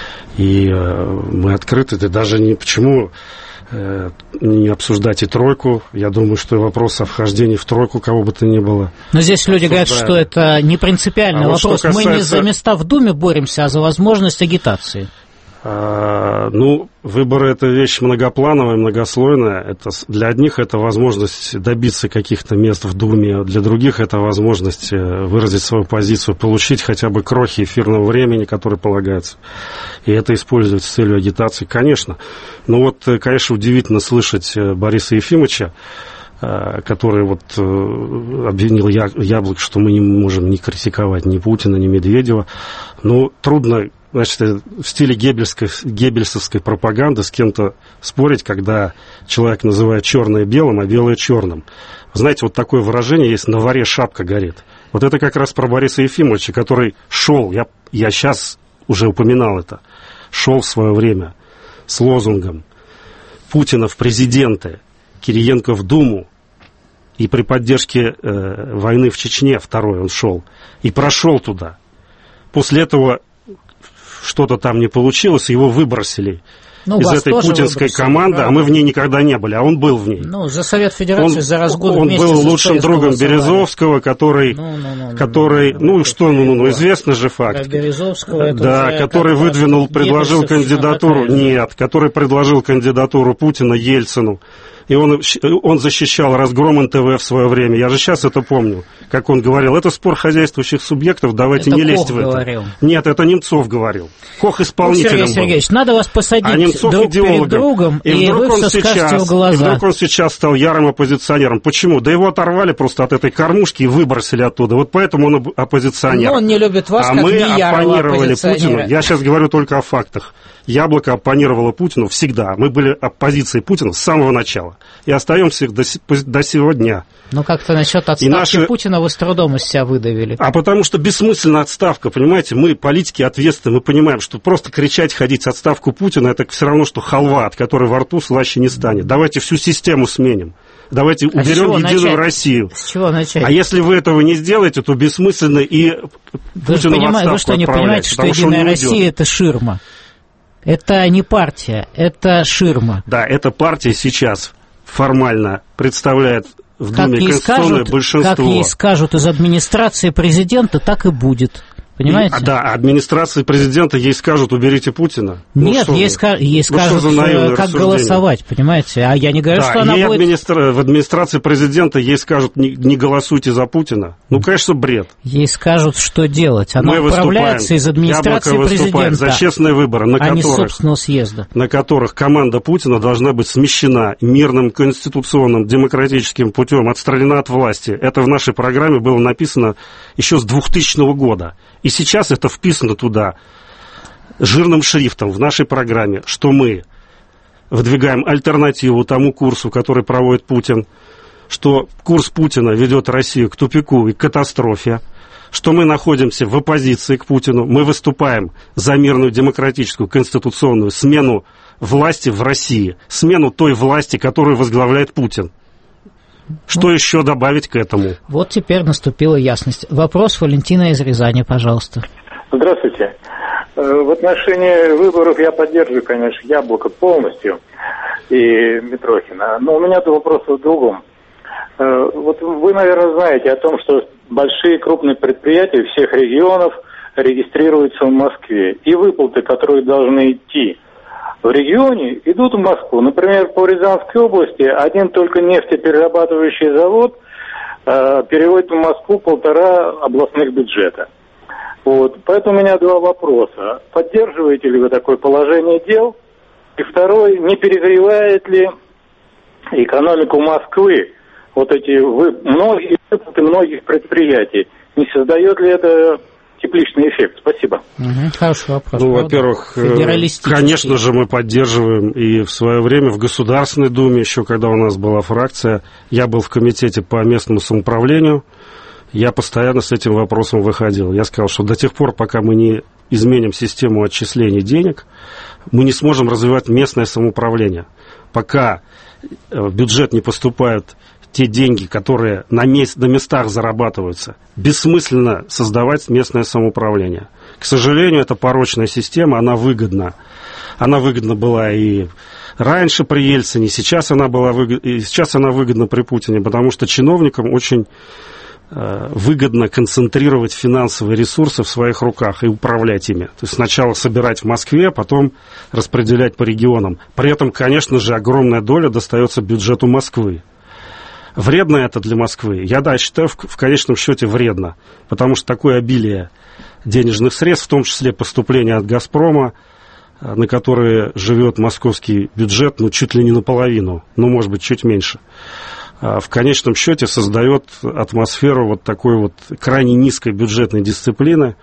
И э, мы открыты. Да даже не почему э, не обсуждать и тройку. Я думаю, что и вопрос о вхождении в тройку кого бы то ни было. Но здесь люди говорят, что это не принципиальный а вопрос. Вот касается... Мы не за места в Думе боремся, а за возможность агитации. А, ну, выборы – это вещь многоплановая, многослойная. Это, для одних это возможность добиться каких-то мест в Думе, для других это возможность выразить свою позицию, получить хотя бы крохи эфирного времени, которое полагается. И это использовать с целью агитации, конечно. Но вот, конечно, удивительно слышать Бориса Ефимовича, который вот обвинил Яблоко, что мы не можем ни критиковать ни Путина, ни Медведева. Ну, трудно... Значит, в стиле геббельской, геббельсовской пропаганды с кем-то спорить, когда человек называет черное белым, а белое черным. Вы знаете, вот такое выражение есть: на воре шапка горит. Вот это как раз про Бориса Ефимовича, который шел, я, я сейчас уже упоминал это, шел в свое время с лозунгом Путина в президенты, Кириенко в Думу, и при поддержке э, войны в Чечне второй он шел, и прошел туда. После этого что-то там не получилось, его выбросили Ну, из этой путинской команды, правда? А мы в ней никогда не были, а он был в ней. Ну, за Совет Федерации, он, за разгон Он вместе был за лучшим другом Березовского, который, ну, ну, ну, который, ну, ну, ну что, ну, ну, ну, известный же факт. Березовского, да, который выдвинул, предложил кандидатуру, нет, который предложил кандидатуру Путина Ельцину. И он, он защищал разгром эн тэ вэ в свое время. Я же сейчас это помню, как он говорил. Это спор хозяйствующих субъектов, давайте это не лезть Кох в это. Говорил. Нет, это Немцов говорил. Кох исполнителем ну, Сергей Сергеевич, был. Надо вас посадить а Немцов друг идеологом. перед другом, и, и вы все скажете в глаза. И вдруг он сейчас стал ярым оппозиционером. Почему? Да его оторвали просто от этой кормушки и выбросили оттуда. Вот поэтому он оппозиционер. Но он не любит вас, а как мы не ярого оппонировали Путину. Я сейчас говорю только о фактах. Яблоко оппонировало Путину всегда. Мы были оппозицией Путина с самого начала. И остаемся до, до сего дня. Ну, как-то насчет отставки наши... Путина вы с трудом из себя выдавили. А потому что бессмысленная отставка, понимаете, мы, политики, ответственны, мы понимаем, что просто кричать, ходить отставку Путина, это все равно, что халва, от которой во рту слаще не станет. Давайте всю систему сменим. Давайте а уберем Единую начать? Россию. С чего начать? А если вы этого не сделаете, то бессмысленно и вы Путина в отставку Вы что, не понимаете, что Единая Россия – это ширма? Это не партия, это ширма. Да, эта партия сейчас формально представляет в Думе конституционное скажут, большинство. Как ей скажут из администрации президента, так и будет. Понимаете? И, да, администрации президента ей скажут, уберите Путина. Нет, ну, ей, ска- ей ну, скажут, как голосовать, понимаете? А я не говорю, да, что она ей будет... Администра... В администрации президента ей скажут, не, не голосуйте за Путина. Ну, конечно, бред. Ей скажут, что делать. Она Мы управляется из администрации Яблоко президента, за честные выборы, на а которых, не собственного съезда. На которых команда Путина должна быть смещена мирным, конституционным, демократическим путем, отстранена от власти. Это в нашей программе было написано еще с двухтысячного года. И сейчас это вписано туда жирным шрифтом в нашей программе, что мы выдвигаем альтернативу тому курсу, который проводит Путин, что курс Путина ведет Россию к тупику и к катастрофе, что мы находимся в оппозиции к Путину, мы выступаем за мирную, демократическую, конституционную смену власти в России, смену той власти, которую возглавляет Путин. Что ну, еще добавить к этому? Вот теперь наступила ясность. Вопрос Валентина из Рязани, пожалуйста. Здравствуйте. В отношении выборов я поддерживаю, конечно, Яблоко полностью и Митрохина. Но у меня вопрос в другом. Вот вы, наверное, знаете о том, что большие крупные предприятия всех регионов регистрируются в Москве. И выплаты, которые должны идти в регионе, идут в Москву. Например, по Рязанской области один только нефтеперерабатывающий завод э, переводит в Москву полтора областных бюджета. Вот. Поэтому у меня два вопроса. Поддерживаете ли вы такое положение дел? И второй, не перегревает ли экономику Москвы вот эти вы, многие выплаты многих предприятий? Не создает ли это тепличный эффект? Спасибо. Угу, хороший вопрос. Ну, во-первых, конечно же, мы поддерживаем, и в свое время в Государственной Думе, еще когда у нас была фракция, я был в комитете по местному самоуправлению, я постоянно с этим вопросом выходил. Я сказал, что до тех пор, пока мы не изменим систему отчислений денег, мы не сможем развивать местное самоуправление. Пока в бюджет не поступают те деньги, которые на, мест, на местах зарабатываются, бессмысленно создавать местное самоуправление. К сожалению, это порочная система, она выгодна. Она выгодна была и раньше при Ельцине, сейчас она, была выгод... и сейчас она выгодна при Путине, потому что чиновникам очень э, выгодно концентрировать финансовые ресурсы в своих руках и управлять ими. То есть сначала собирать в Москве, потом распределять по регионам. При этом, конечно же, огромная доля достается бюджету Москвы. Вредно это для Москвы? Я, да, считаю, в, в конечном счете вредно, потому что такое обилие денежных средств, в том числе поступления от «Газпрома», на которые живет московский бюджет, ну, чуть ли не наполовину, ну, может быть, чуть меньше, в конечном счете создает атмосферу вот такой вот крайне низкой бюджетной дисциплины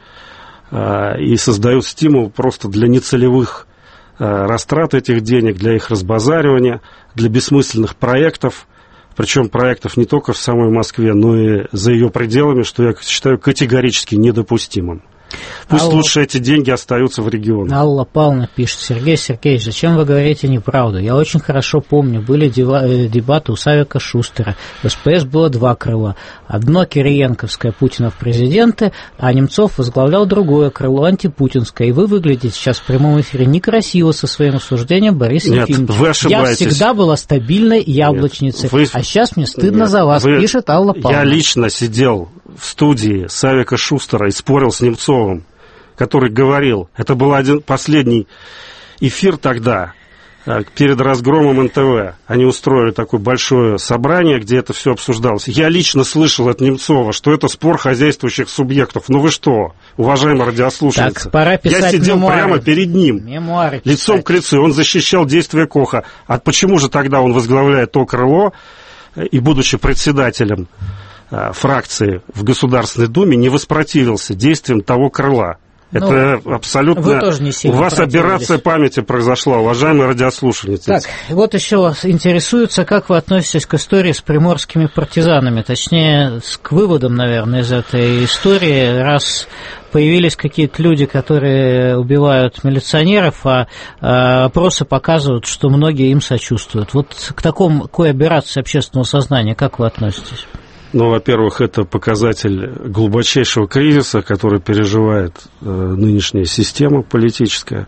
и создает стимул просто для нецелевых растрат этих денег, для их разбазаривания, для бессмысленных проектов. Причем проектов не только в самой Москве, но и за ее пределами, что я считаю категорически недопустимым. Пусть Алла... лучше эти деньги остаются в регионе. Алла Павловна пишет: Сергей Сергеевич, зачем вы говорите неправду? Я очень хорошо помню, были дебаты у Савика Шустера. В СПС было два крыла. Одно кириенковское, Путина в президенты, а Немцов возглавлял другое крыло, антипутинское. И вы выглядите сейчас в прямом эфире некрасиво со своим осуждением Бориса Нет, Ефимовича. вы ошибаетесь. Я всегда была стабильной яблочницей, Нет, вы... а сейчас мне стыдно Нет, за вас, вы... пишет Алла Павловна. Я лично сидел в студии Савика Шустера и спорил с Немцовым, который говорил, это был один последний эфир тогда, перед разгромом эн тэ вэ. Они устроили такое большое собрание, где это все обсуждалось. Я лично слышал от Немцова, что это спор хозяйствующих субъектов. Ну вы что, уважаемая радиослушательница? Так, пора писать Я сидел мемуары. прямо перед ним, Мемуары лицом писать. к лицу, и он защищал действия Коха. А почему же тогда он возглавляет то крыло, и, будучи председателем э, фракции в Государственной Думе, не воспротивился действиям того крыла? Это ну, абсолютно... Вы тоже не сильно У вас операция памяти произошла, уважаемые радиослушатели. Так, вот еще интересуется, как вы относитесь к истории с приморскими партизанами, точнее, к выводам, наверное, из этой истории, раз появились какие-то люди, которые убивают милиционеров, а, а опросы показывают, что многие им сочувствуют. Вот к такому, к аберрации общественного сознания, как вы относитесь? Ну, во-первых, это показатель глубочайшего кризиса, который переживает э, нынешняя система политическая,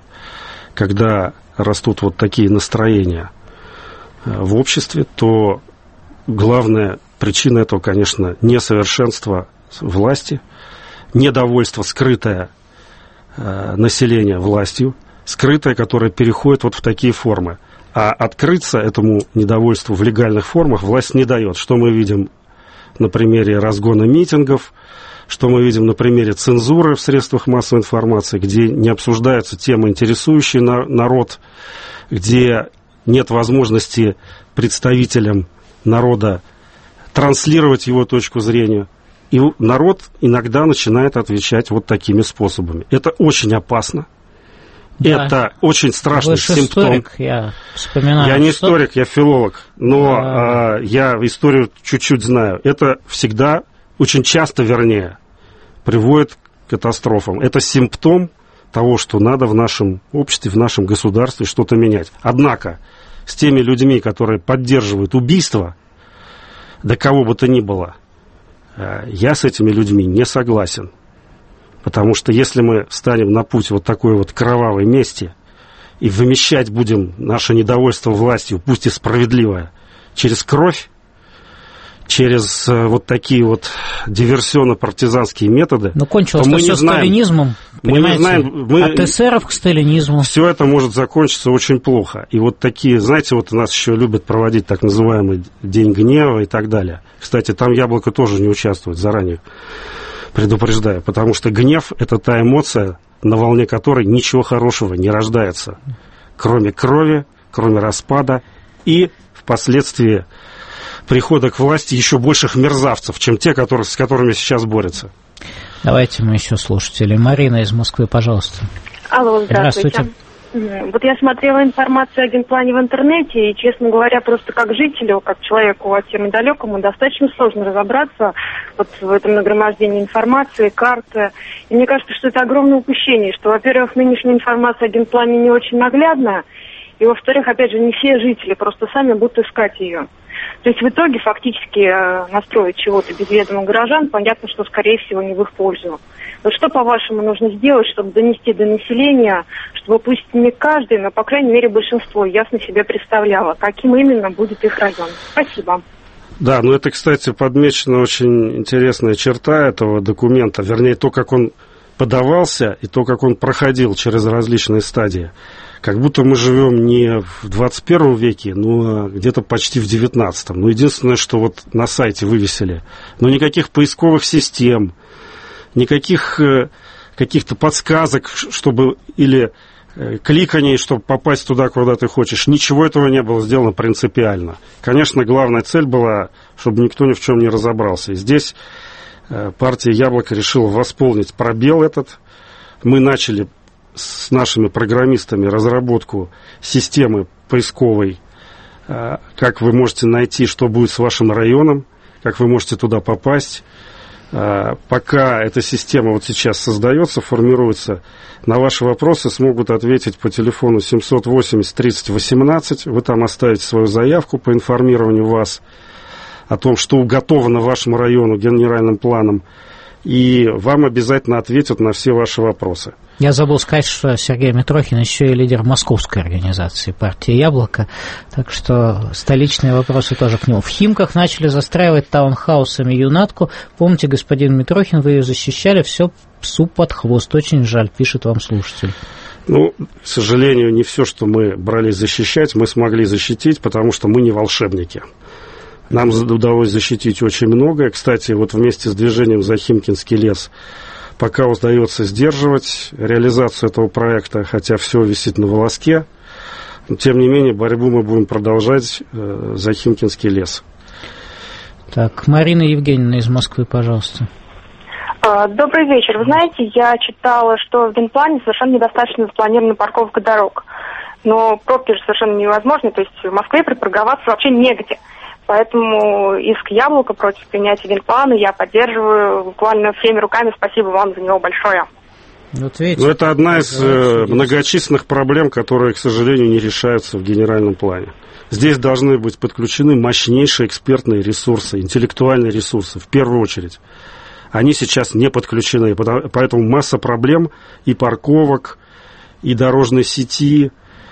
когда растут вот такие настроения э, в обществе, то главная причина этого, конечно, несовершенство власти, недовольство скрытое э, населения властью, скрытое, которое переходит вот в такие формы. А открыться этому недовольству в легальных формах власть не дает. Что мы видим на примере разгона митингов, что мы видим на примере цензуры в средствах массовой информации, где не обсуждаются темы, интересующие народ, где нет возможности представителям народа транслировать его точку зрения. И народ иногда начинает отвечать вот такими способами. Это очень опасно. Да. Это очень страшный симптом. Историк, я вспоминаю. Я не историк, я филолог, но а... э, я историю чуть-чуть знаю. Это всегда, очень часто, вернее, приводит к катастрофам. Это симптом того, что надо в нашем обществе, в нашем государстве что-то менять. Однако, с теми людьми, которые поддерживают убийство, да кого бы то ни было, э, я с этими людьми не согласен. Потому что если мы встанем на путь вот такой вот кровавой мести и вымещать будем наше недовольство властью, пусть и справедливое, через кровь, через вот такие вот диверсионно-партизанские методы, но кончилось то мы все не знаем, сталинизмом, мы не знаем, мы, от эсеров к сталинизму. Все это может закончиться очень плохо. И вот такие, знаете, вот у нас еще любят проводить так называемый День гнева и так далее. Кстати, там Яблоко тоже не участвует, заранее предупреждаю, потому что гнев – это та эмоция, на волне которой ничего хорошего не рождается, кроме крови, кроме распада и впоследствии прихода к власти еще больших мерзавцев, чем те, которые, с которыми сейчас борются. Давайте мы еще слушатели. Марина из Москвы, пожалуйста. Алло, здравствуйте. Здравствуйте. Вот я смотрела информацию о генплане в интернете, и, честно говоря, просто как жителю, как человеку от темы далекому, достаточно сложно разобраться вот в этом нагромождении информации, карты. И мне кажется, что это огромное упущение, что, во-первых, нынешняя информация о генплане не очень наглядная, и, во-вторых, опять же, не все жители просто сами будут искать ее. То есть в итоге фактически настроить чего-то без ведома горожан, понятно, что, скорее всего, не в их пользу. Вот что, по-вашему, нужно сделать, чтобы донести до населения, чтобы пусть не каждый, но, по крайней мере, большинство ясно себе представляло, каким именно будет их район? Спасибо. Да, ну это, кстати, подмечена очень интересная черта этого документа, вернее, то, как он подавался и то, как он проходил через различные стадии. Как будто мы живем не в двадцать первом веке, но где-то почти в девятнадцатом. Но единственное, что вот на сайте вывесили, но никаких поисковых систем, никаких э, каких-то подсказок, чтобы или э, кликаний, чтобы попасть туда, куда ты хочешь. Ничего этого не было сделано принципиально. Конечно, главная цель была, чтобы никто ни в чем не разобрался. И здесь э, партия «Яблоко» решила восполнить пробел этот. Мы начали с нашими программистами разработку системы поисковой, как вы можете найти, что будет с вашим районом, как вы можете туда попасть, Пока эта система вот сейчас создается, формируется, на ваши вопросы смогут ответить по телефону семьсот восемьдесят тридцать восемнадцать. Вы там оставите свою заявку по информированию вас о том, что уготовано вашему району генеральным планом, и вам обязательно ответят на все ваши вопросы. Я забыл сказать, что Сергей Митрохин еще и лидер московской организации партии «Яблоко», так что столичные вопросы тоже к нему. В Химках начали застраивать таунхаусами юнатку. Помните, господин Митрохин, вы ее защищали, все псу под хвост. Очень жаль, пишет вам слушатель. Ну, к сожалению, не все, что мы брались защищать, мы смогли защитить, потому что мы не волшебники. Нам удалось защитить очень многое. Кстати, вот вместе с движением «За Химкинский лес» пока удается сдерживать реализацию этого проекта, хотя все висит на волоске. Но, тем не менее, борьбу мы будем продолжать э, за Химкинский лес. Так, Марина Евгеньевна из Москвы, пожалуйста. Добрый вечер. Вы знаете, я читала, что в генплане совершенно недостаточно запланирована парковка дорог. Но пробки же совершенно невозможны, то есть в Москве припарковаться вообще негде. Поэтому иск «Яблоко» против принятия генплана я поддерживаю буквально всеми руками. Спасибо вам за него большое. Вот видите, это одна из э, многочисленных проблем, которые, к сожалению, не решаются в генеральном плане. Здесь должны быть подключены мощнейшие экспертные ресурсы, интеллектуальные ресурсы, в первую очередь. Они сейчас не подключены, поэтому масса проблем и парковок, и дорожной сети,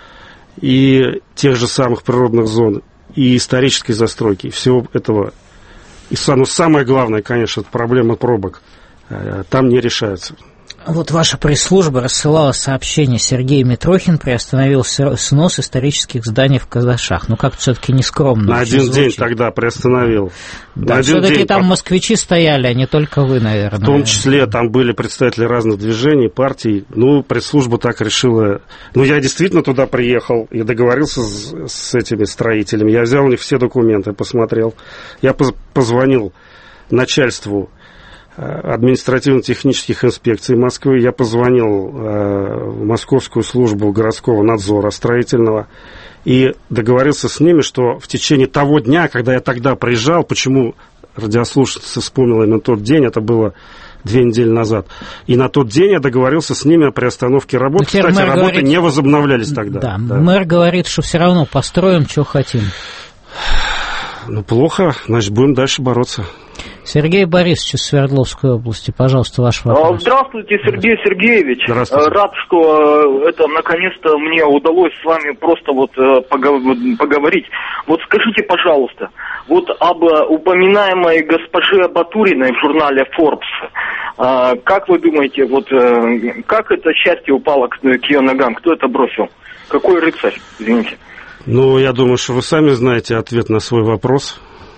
и тех же самых природных зон, и исторической застройки, и всего этого. И ну, самое главное, конечно, это проблема пробок. Там не решается. Вот ваша пресс-служба рассылала сообщение: Сергей Митрохин приостановил снос исторических зданий в Казашах. Ну, как-то все-таки нескромно. На один звучит. День тогда приостановил. Да, все-таки там москвичи стояли, а не только вы, наверное. В том числе там были представители разных движений, партий. Ну, пресс-служба так решила. Ну, я действительно туда приехал и договорился с, с этими строителями. Я взял у них все документы, посмотрел. Я позвонил начальству административно-технических инспекций Москвы. Я позвонил э, в Московскую службу городского надзора строительного и договорился с ними, что в течение того дня, когда я тогда приезжал, почему радиослушательница вспомнила именно тот день, это было две недели назад, и на тот день я договорился с ними о приостановке работы. Кстати, работы говорит, не возобновлялись тогда. Да, да, мэр говорит, что все равно построим, что хотим. Ну, плохо, значит, будем дальше бороться. Сергей Борисович из Свердловской области, пожалуйста, ваш вопрос. Здравствуйте, Сергей Сергеевич. Здравствуйте. Рад, что это наконец-то мне удалось с вами просто вот поговорить. Вот скажите, пожалуйста, вот об упоминаемой госпоже Батуриной в журнале Forbes. Как вы думаете, вот как это счастье упало к ее ногам? Кто это бросил? Какой рыцарь? Извините. Ну, я думаю, что вы сами знаете ответ на свой вопрос.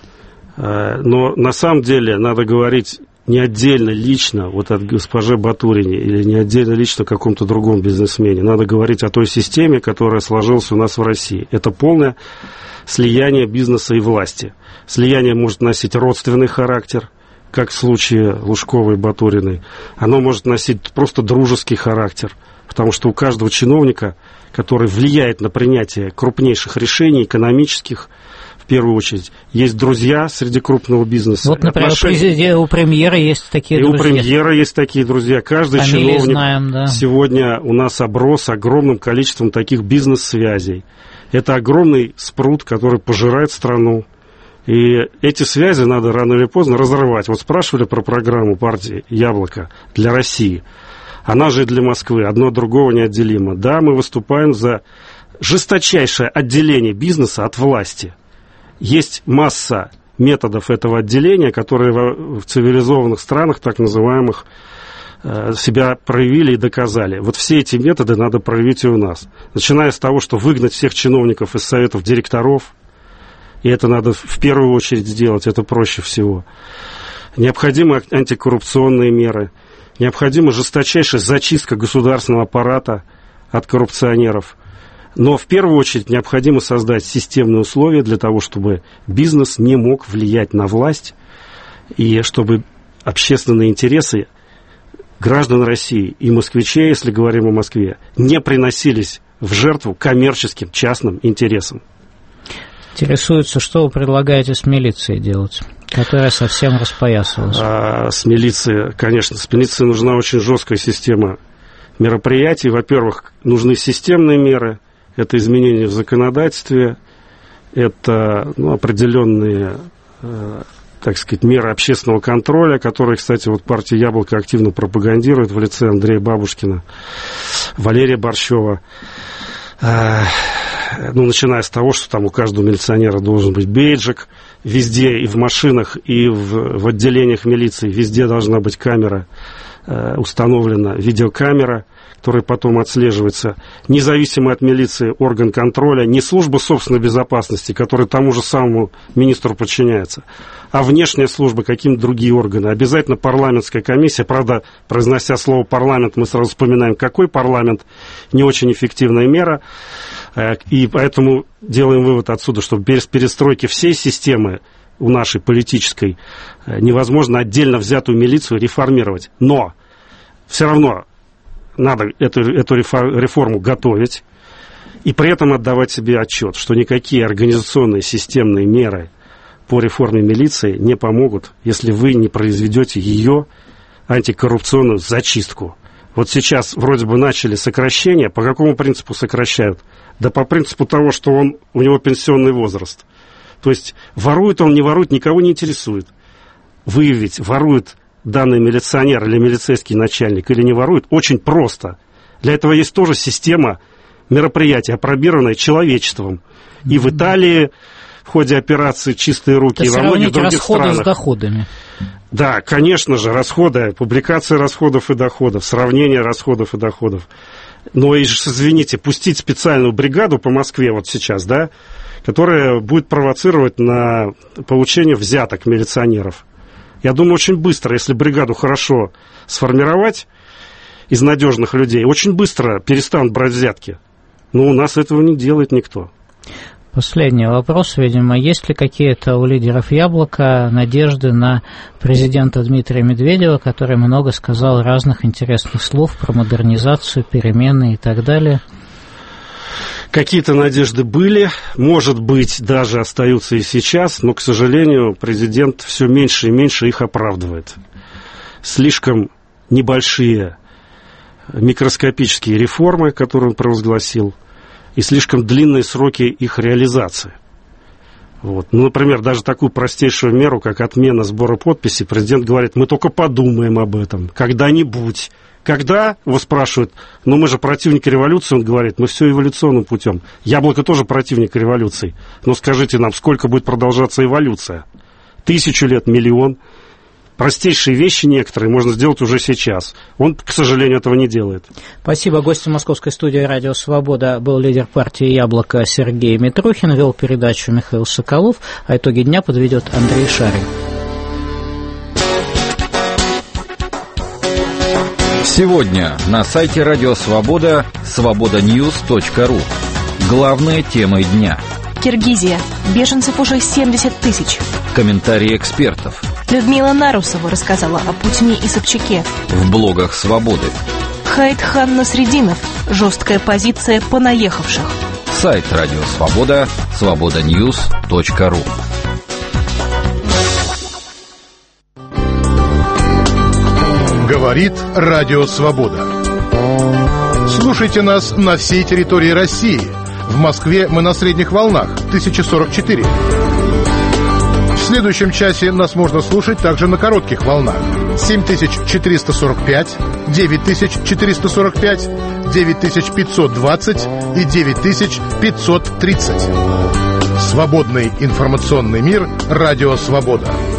Но на самом деле надо говорить не отдельно лично вот от госпожи Батурине или не отдельно лично о каком-то другом бизнесмене. Надо говорить о той системе, которая сложилась у нас в России. Это полное слияние бизнеса и власти. Слияние может носить родственный характер, как в случае Лужковой и Батуриной. Оно может носить просто дружеский характер, потому что у каждого чиновника, который влияет на принятие крупнейших решений экономических, в первую очередь, есть друзья среди крупного бизнеса. Вот, например, Отношения... у премьера есть такие и друзья. И у премьера есть такие друзья. Каждый Фамилии чиновник знаем, да. Сегодня у нас оброс огромным количеством таких бизнес-связей. Это огромный спрут, который пожирает страну. И эти связи надо рано или поздно разрывать. Вот спрашивали про программу партии «Яблоко» для России. Она же и для Москвы. Одно от другого неотделимо. Да, мы выступаем за жесточайшее отделение бизнеса от власти. Есть масса методов этого отделения, которые в цивилизованных странах, так называемых, себя проявили и доказали. Вот все эти методы надо проявить и у нас. Начиная с того, что выгнать всех чиновников из советов директоров, и это надо в первую очередь сделать, это проще всего. Необходимы антикоррупционные меры, необходима жесточайшая зачистка государственного аппарата от коррупционеров. Но в первую очередь необходимо создать системные условия для того, чтобы бизнес не мог влиять на власть, и чтобы общественные интересы граждан России и москвичей, если говорим о Москве, не приносились в жертву коммерческим частным интересам. Интересуется, что вы предлагаете с милицией делать? Которая совсем распоясалась. А, с милицией, конечно, с милицией нужна очень жесткая система мероприятий. Во-первых, нужны системные меры. Это изменения в законодательстве, это ну, определенные, э, так сказать, меры общественного контроля, которые, кстати, вот партия «Яблоко» активно пропагандирует в лице Андрея Бабушкина, Валерия Борщева. Э, ну, начиная с того, что там у каждого милиционера должен быть бейджик, везде, и в машинах, и в, в отделениях милиции, везде должна быть камера э, установлена, видеокамера, которая потом отслеживается, независимо от милиции орган контроля, не служба собственной безопасности, которая тому же самому министру подчиняется, а внешняя служба, какие-то другие органы. Обязательно парламентская комиссия. Правда, произнося слово «парламент», мы сразу вспоминаем, какой парламент, не очень эффективная мера. И поэтому делаем вывод отсюда, что без перестройки всей системы у нашей политической невозможно отдельно взятую милицию реформировать. Но все равно надо эту, эту реформу готовить и при этом отдавать себе отчет, что никакие организационные системные меры по реформе милиции не помогут, если вы не произведете ее антикоррупционную зачистку. Вот сейчас вроде бы начали сокращение. По какому принципу сокращают? Да по принципу того, что он, у него пенсионный возраст. То есть ворует он, не ворует, никого не интересует. Выявить, ворует данный милиционер или милицейский начальник или не ворует, очень просто. Для этого есть тоже система мероприятий, опробированная человечеством. И в Италии в ходе операции «Чистые руки», и во многих других странах. Расходы с доходами. Да, конечно же, расходы, публикация расходов и доходов, сравнение расходов и доходов. Но, и, извините, пустить специальную бригаду по Москве вот сейчас, да, которая будет провоцировать на получение взяток милиционеров. Я думаю, очень быстро, если бригаду хорошо сформировать из надежных людей, очень быстро перестанут брать взятки. Но у нас этого не делает никто. Последний вопрос, видимо. Есть ли какие-то у лидеров «Яблока» надежды на президента Дмитрия Медведева, который много сказал разных интересных слов про модернизацию, перемены и так далее? Какие-то надежды были, может быть, даже остаются и сейчас, но, к сожалению, президент все меньше и меньше их оправдывает. Слишком небольшие микроскопические реформы, которые он провозгласил, и слишком длинные сроки их реализации. Вот. Ну, например, даже такую простейшую меру, как отмена сбора подписей, президент говорит, мы только подумаем об этом, когда-нибудь. Когда, его спрашивают, ну мы же противники революции, он говорит, мы все эволюционным путем. «Яблоко» тоже противник революции. Но скажите нам, сколько будет продолжаться эволюция? Тысячу лет, миллион? Простейшие вещи некоторые можно сделать уже сейчас. Он, к сожалению, этого не делает. Спасибо. Гостем московской студии «Радио Свобода» был лидер партии «Яблоко» Сергей Митрохин, вел передачу Михаил Соколов, а итоги дня подведет Андрей Шарин. Сегодня на сайте «Радио Свобода» свобода ньюс точка ру. Главные темы дня. Киргизия. Беженцев уже семьдесят тысяч. Комментарии экспертов. Людмила Нарусова рассказала о Путине и Собчаке. В блогах «Свободы». Хаитхан Насреддинов. Жесткая позиция понаехавших. Сайт «Радио Свобода» свобода ньюс точка ру. Говорит Радио Свобода. Слушайте нас на всей территории России. В Москве мы на средних волнах тысяча сорок четыре. В следующем часе нас можно слушать также на коротких волнах семь тысяч четыреста сорок пять, девять тысяч четыреста сорок пять, девять тысяч пятьсот двадцать и девять тысяч пятьсот тридцать. Свободный информационный мир «Радио Свобода».